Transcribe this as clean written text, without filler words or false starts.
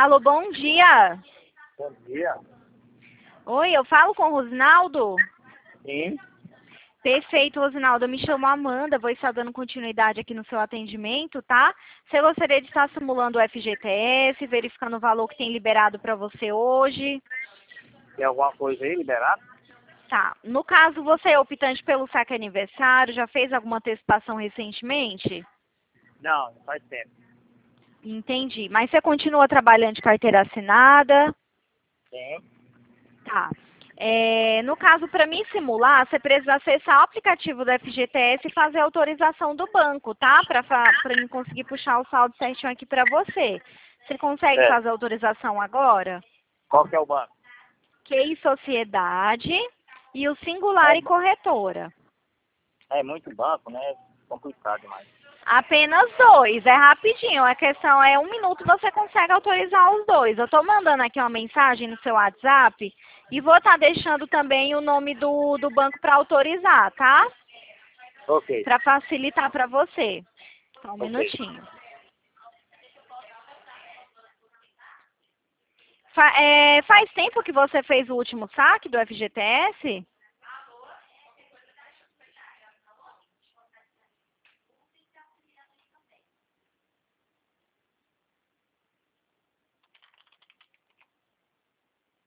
Alô, bom dia. Bom dia. Oi, eu falo com o Rosinaldo? Sim. Perfeito, Rosinaldo. Eu me chamo Amanda, vou estar dando continuidade aqui no seu atendimento, tá? Você gostaria de estar simulando o FGTS, verificando o valor que tem liberado para você hoje? Tem alguma coisa aí liberada? Tá. No caso, você é optante pelo saque aniversário, já fez alguma antecipação recentemente? Não, não faz tempo. Entendi. Mas você continua trabalhando de carteira assinada? Sim. Tá. No caso, para mim simular, você precisa acessar o aplicativo do FGTS e fazer a autorização do banco, tá? Para mim conseguir puxar o saldo certinho aqui para você. Você consegue É. fazer a autorização agora? Qual que é o banco? QI Sociedade e o Singular É, e Corretora. é muito banco, né? Complicado demais. Apenas dois, é rapidinho. A questão é 1 minuto você consegue autorizar os dois. Eu estou mandando aqui uma mensagem no seu WhatsApp e vou estar deixando também o nome do banco para autorizar, tá? Ok. Para facilitar para você. Só um Ok. minutinho. Faz tempo que você fez o último saque do FGTS?